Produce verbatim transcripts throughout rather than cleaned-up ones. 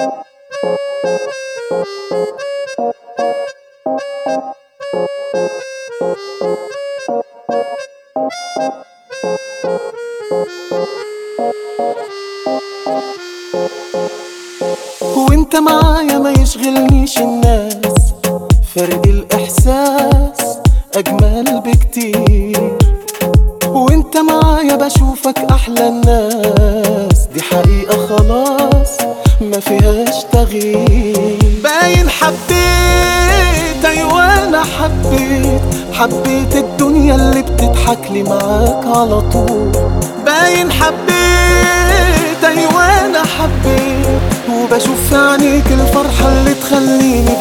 وانت معايا ما يشغلنيش الناس، فرق الإحساس أجمل بكتير. وانت معايا بشوفك أحلى الناس، دي حقيقة خلاص ما فيهاش تغيير. باين حبيت، أيوة أنا حبيت، حبيت الدنيا اللي بتضحك لي معاك على طول. باين حبيت، أيوة أنا حبيت، وبشوف في عينيك الفرحة اللي تخليني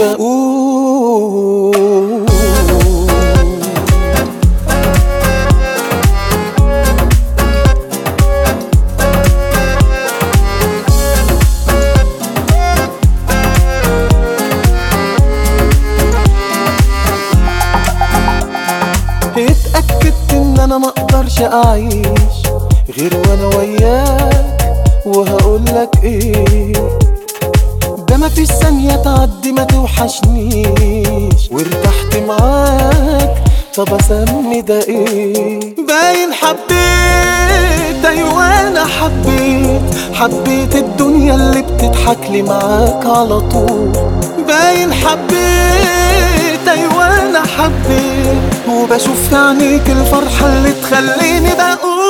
بقول. اتأكدت ان انا مقدرش اعيش غير وانا وياك، وهقولك ايه، ده مفيش ثانية تعدي ما توحشنيش، وارتحت معاك طب اسمي ده ايه. باين حبيت، ايوه انا حبيت، حبيت الدنيا اللي بتضحك لي معاك على طول. باين حبيت، ايوه انا حبيت، وبشوف في عينيك الفرحة اللي تخليني بقول.